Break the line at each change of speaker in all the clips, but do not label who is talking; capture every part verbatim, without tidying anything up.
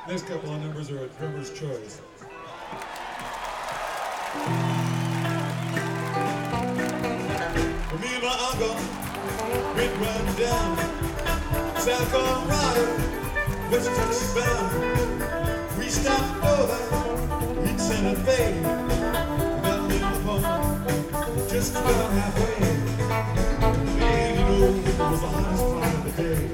Next couple of numbers are a drummer's choice. For me and my uncle went riding down South Colorado, West Texas bound. We stopped over in Santa Fe, got a little pump just about halfway. And you know, it was the hottest part of the day.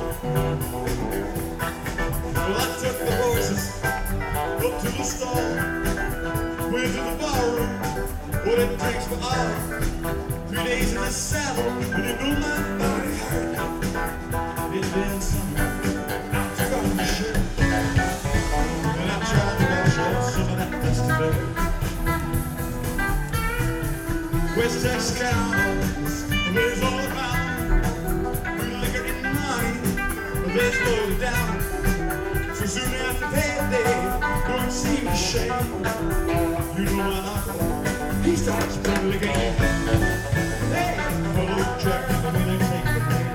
Well, I took the horses up to the stall, went to the barroom, what it takes for all. Three days in the saddle, and you know my body hurt. It's been summer, I took off my shirt, and I tried to wash off some of that dust today. West Texas cowboys, there's all about. We liquor and money, they slow it down. So soon after payday, don't seem to shake. You know my uncle, he starts playing the game. Hey, follow Jack, I'm gonna take the name.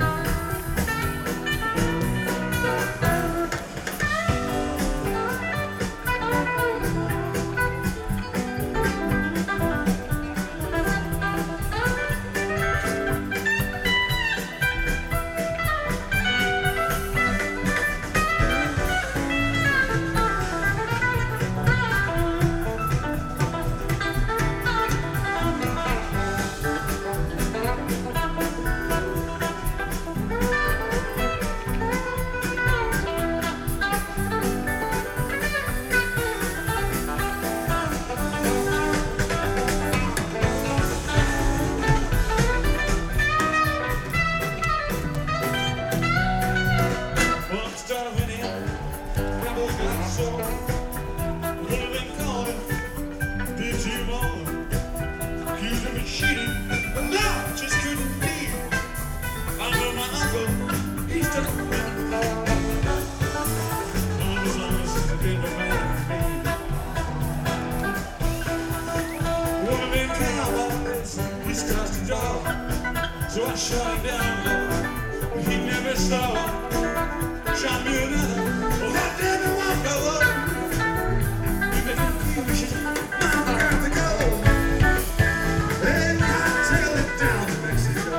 So I shot him down low, but he never saw. Shot me another, well that didn't want to go. You make me feel shit, now I got to go. And I tail it down to Mexico.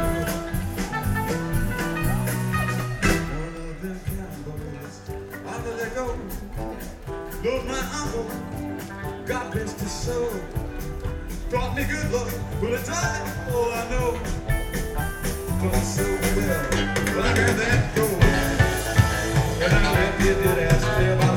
One of them cowboys, I let it go. Lord, my uncle, God bless his soul. Brought me good luck, but it's all I know. But so well, but I got that gold, and I let you did ask me about.